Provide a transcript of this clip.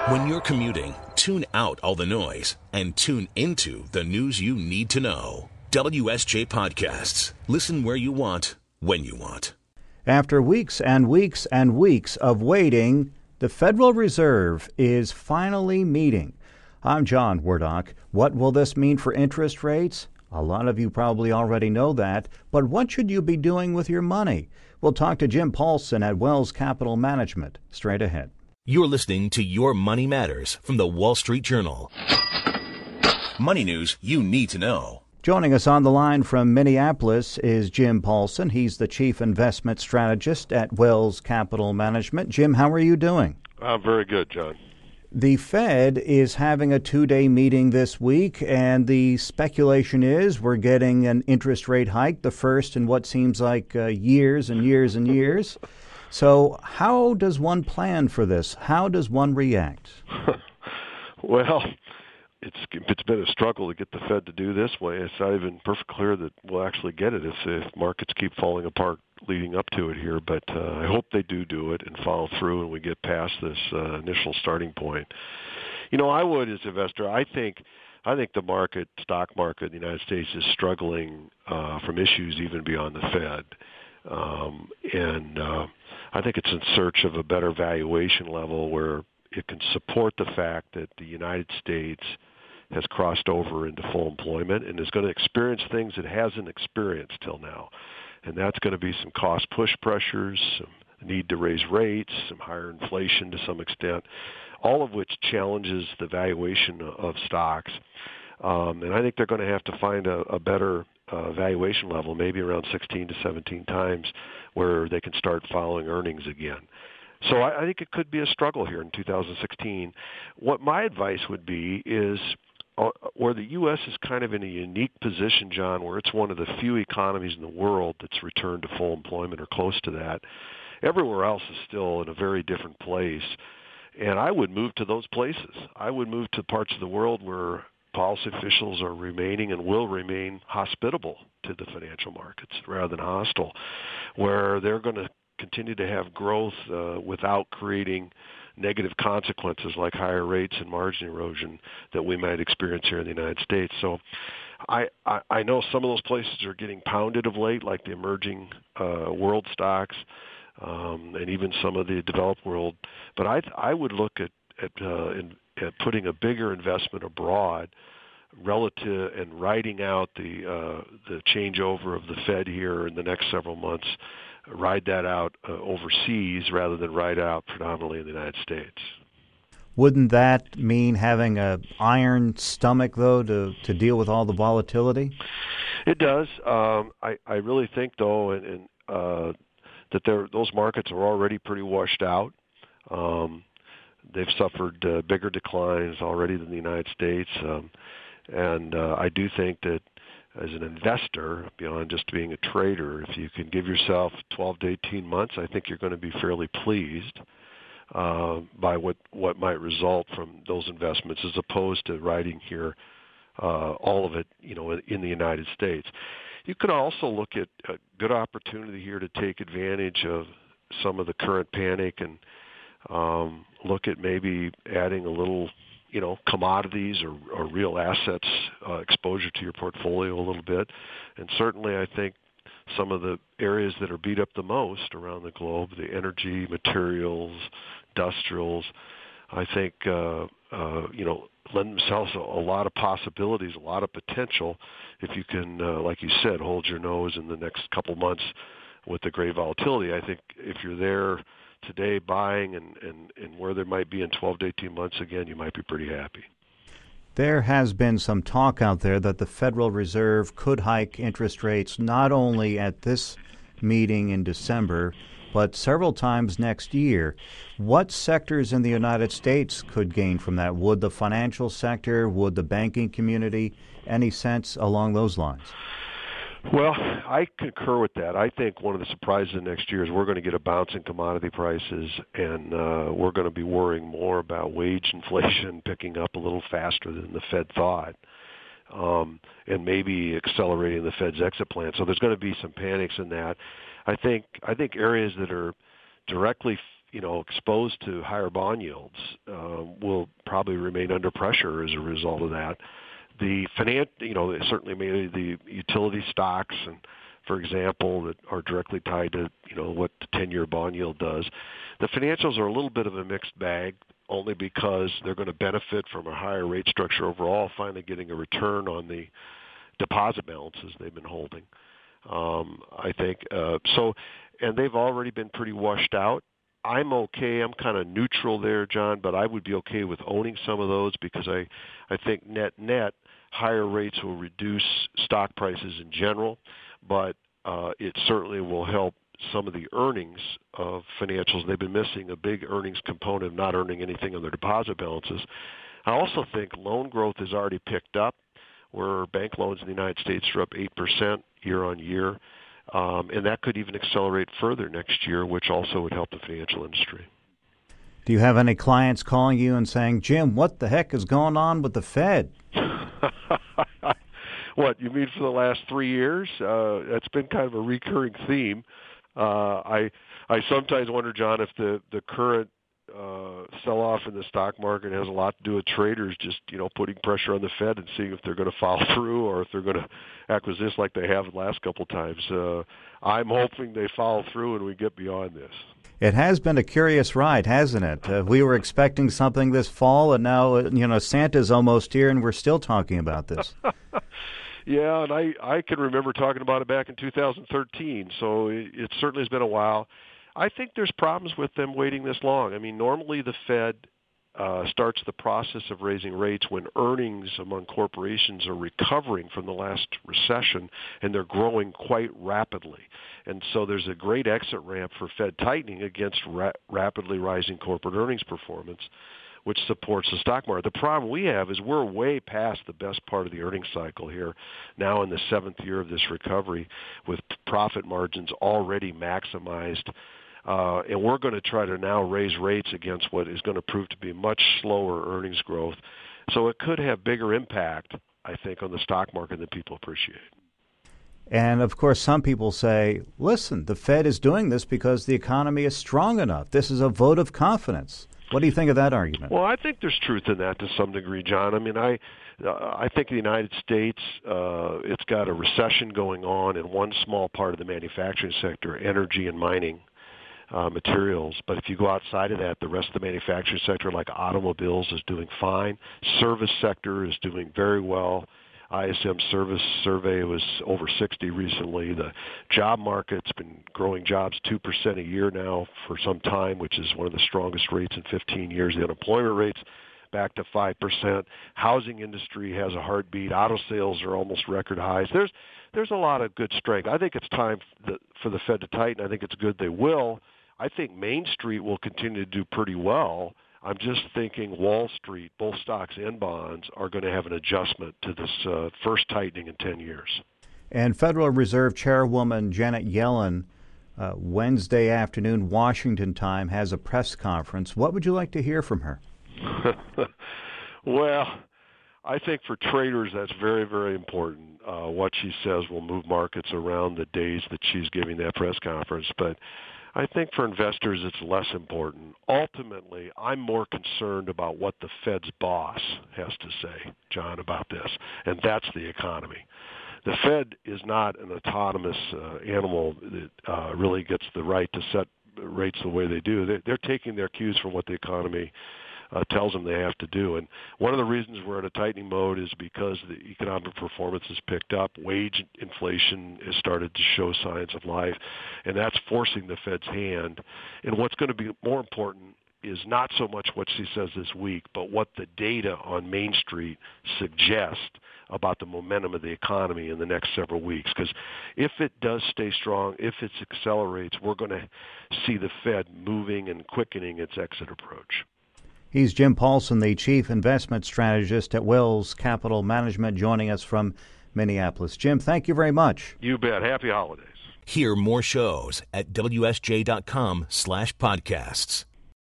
When you're commuting, tune out all the noise and tune into the news you need to know. WSJ Podcasts. Listen where you want, when you want. After weeks and weeks and weeks of waiting, the Federal Reserve is finally meeting. I'm John Wardock. What will this mean for interest rates? A lot of you probably already know that, but what should you be doing with your money? We'll talk to Jim Paulson at Wells Capital Management straight ahead. You're listening to Your Money Matters from the Wall Street Journal. Money news you need to know. Joining us on the line from Minneapolis is Jim Paulson. He's the Chief Investment Strategist at Wells Capital Management. Jim, how are you doing? I'm very good, John. The Fed is having a two-day meeting this week, and the speculation is we're getting an interest rate hike, the first in what seems like years and years and years. So how does one plan for this? How does one react? Well, it's been a struggle to get the Fed to do this way. It's not even perfectly clear that we'll actually get it if markets keep falling apart leading up to it here. But I hope they do it and follow through and we get past this initial starting point. You know, I would, as an investor, I think the stock market in the United States is struggling from issues even beyond the Fed. And I think it's in search of a better valuation level where it can support the fact that the United States has crossed over into full employment and is going to experience things it hasn't experienced till now. And that's going to be some cost push pressures, some need to raise rates, some higher inflation to some extent, all of which challenges the valuation of stocks. And I think they're going to have to find a better valuation level, maybe around 16 to 17 times, where they can start following earnings again. So I think it could be a struggle here in 2016. What my advice would be is where the U.S. is kind of in a unique position, John, where it's one of the few economies in the world that's returned to full employment or close to that. Everywhere else is still in a very different place. And I would move to those places. I would move to parts of the world where policy officials are remaining and will remain hospitable to the financial markets rather than hostile, where they're going to continue to have growth without creating negative consequences like higher rates and margin erosion that we might experience here in the United States. So I know some of those places are getting pounded of late, like the emerging world stocks and even some of the developed world. But I would look at putting a bigger investment abroad relative and riding out the changeover of the Fed here in the next several months, ride that out overseas rather than ride out predominantly in the United States. Wouldn't that mean having an iron stomach, though, to deal with all the volatility? It does. I really think, though, that those markets are already pretty washed out. They've suffered bigger declines already than the United States. And I do think that as an investor, beyond just being a trader, if you can give yourself 12 to 18 months, I think you're going to be fairly pleased by what might result from those investments as opposed to riding here all of it, in the United States. You could also look at a good opportunity here to take advantage of some of the current panic and look at maybe adding a little, commodities or real assets exposure to your portfolio a little bit. And certainly I think some of the areas that are beat up the most around the globe, the energy, materials, industrials, I think, lend themselves a lot of possibilities, a lot of potential if you can, like you said, hold your nose in the next couple months with the great volatility. I think if you're there today buying and where there might be in 12 to 18 months, again, you might be pretty happy. There has been some talk out there that the Federal Reserve could hike interest rates not only at this meeting in December, but several times next year. What sectors in the United States could gain from that? Would the financial sector, would the banking community, any sense along those lines? Well, I concur with that. I think one of the surprises next year is we're going to get a bounce in commodity prices, and we're going to be worrying more about wage inflation picking up a little faster than the Fed thought, and maybe accelerating the Fed's exit plan. So there's going to be some panics in that. I think areas that are directly exposed to higher bond yields will probably remain under pressure as a result of that. The certainly maybe the utility stocks, and for example, that are directly tied to what the 10-year bond yield does. The financials are a little bit of a mixed bag, only because they're going to benefit from a higher rate structure overall, finally getting a return on the deposit balances they've been holding. I think so, and they've already been pretty washed out. I'm okay. I'm kind of neutral there, John, but I would be okay with owning some of those because I think net higher rates will reduce stock prices in general, but it certainly will help some of the earnings of financials. They've been missing a big earnings component of not earning anything on their deposit balances. I also think loan growth has already picked up, where bank loans in the United States are up 8% year on year, and that could even accelerate further next year, which also would help the financial industry. Do you have any clients calling you and saying, Jim, what the heck is going on with the Fed? What, you mean for the last 3 years? That's been kind of a recurring theme. I sometimes wonder, John, if the current sell-off in the stock market has a lot to do with traders just, putting pressure on the Fed and seeing if they're going to follow through or if they're going to act as this like they have the last couple of times. I'm hoping they follow through and we get beyond this. It has been a curious ride, hasn't it? We were expecting something this fall, and now, Santa's almost here, and we're still talking about this. Yeah, and I can remember talking about it back in 2013, so it certainly has been a while. I think there's problems with them waiting this long. I mean, normally the Fed starts the process of raising rates when earnings among corporations are recovering from the last recession, and they're growing quite rapidly. And so there's a great exit ramp for Fed tightening against rapidly rising corporate earnings performance, which supports the stock market. The problem we have is we're way past the best part of the earnings cycle here, now in the 7th year of this recovery, with profit margins already maximized. And we're going to try to now raise rates against what is going to prove to be much slower earnings growth. So it could have bigger impact, I think, on the stock market than people appreciate. And, of course, some people say, listen, the Fed is doing this because the economy is strong enough. This is a vote of confidence. What do you think of that argument? Well, I think there's truth in that to some degree, John. I mean, I think the United States, it's got a recession going on in one small part of the manufacturing sector, energy and mining. Materials. But if you go outside of that, the rest of the manufacturing sector, like automobiles, is doing fine. Service sector is doing very well. ISM service survey was over 60 recently. The job market's been growing jobs 2% a year now for some time, which is one of the strongest rates in 15 years. The unemployment rate's back to 5%. Housing industry has a heartbeat. Auto sales are almost record highs. There's a lot of good strength. I think it's time for the Fed to tighten. I think it's good they will. I think Main Street will continue to do pretty well. I'm just thinking Wall Street, both stocks and bonds, are going to have an adjustment to this first tightening in 10 years. And Federal Reserve Chairwoman Janet Yellen, Wednesday afternoon, Washington time, has a press conference. What would you like to hear from her? Well, I think for traders that's very, very important. What she says will move markets around the days that she's giving that press conference. But I think for investors it's less important. Ultimately, I'm more concerned about what the Fed's boss has to say, John, about this, and that's the economy. The Fed is not an autonomous animal that really gets the right to set rates the way they do. They're taking their cues from what the economy tells them they have to do. And one of the reasons we're in a tightening mode is because the economic performance has picked up. Wage inflation has started to show signs of life, and that's forcing the Fed's hand. And what's going to be more important is not so much what she says this week, but what the data on Main Street suggest about the momentum of the economy in the next several weeks. Because if it does stay strong, if it accelerates, we're going to see the Fed moving and quickening its exit approach. He's Jim Paulson, the Chief Investment Strategist at Wells Capital Management, joining us from Minneapolis. Jim, thank you very much. You bet. Happy holidays. Hear more shows at WSJ.com/podcasts.